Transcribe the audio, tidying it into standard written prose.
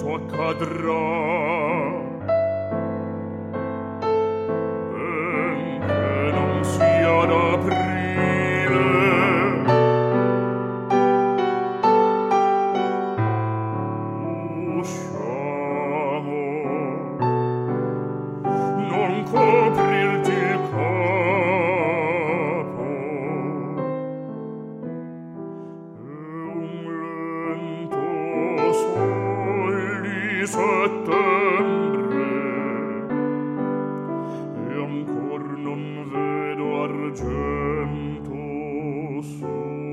quanto accadrà. Benché non sia d'aprile, usciamo, non coprirti il capo. Settembre e ancor non vedo argento su.